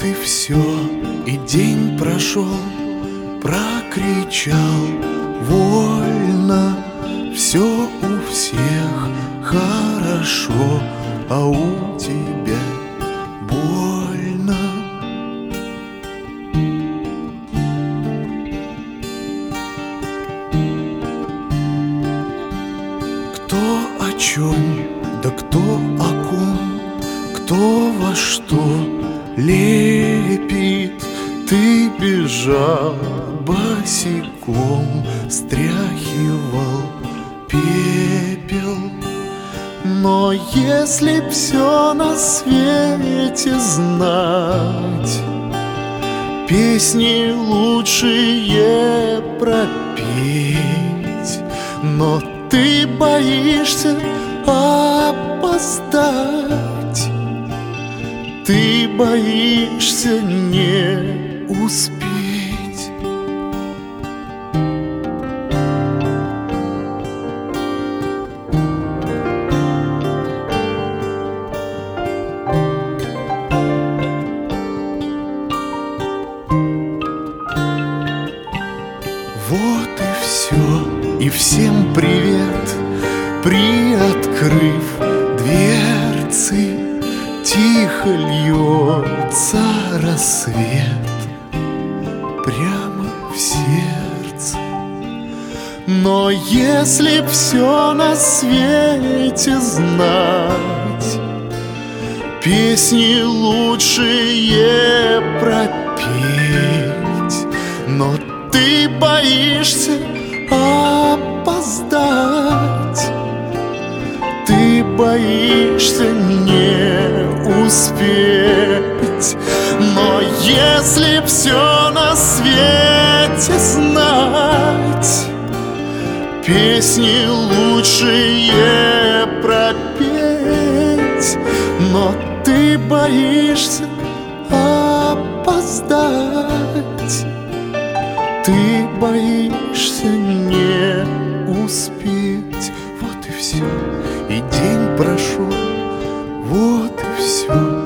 и все, и день прошел, прокричал вольно. Все у всех хорошо, а у тебя больно. Кто о чем, да кто о ком, кто во что лепит. Ты бежал босиком, стряхивал пепел. Но если б все на свете знать, песни лучшие пропеть, но ты боишься опоздать, ты боишься не успеть. Вот и все, и всем привет. Приоткрыв дверцы, тихо льется рассвет прямо в сердце. Но если б все на свете знать, песни лучшие пропеть, но ты боишься опоздать, ты боишься не успеть. Но если б все на свете знать, песни лучшие пропеть, но ты боишься опоздать, ты боишься не успеть. Вот и все, и день прошел, вот и все.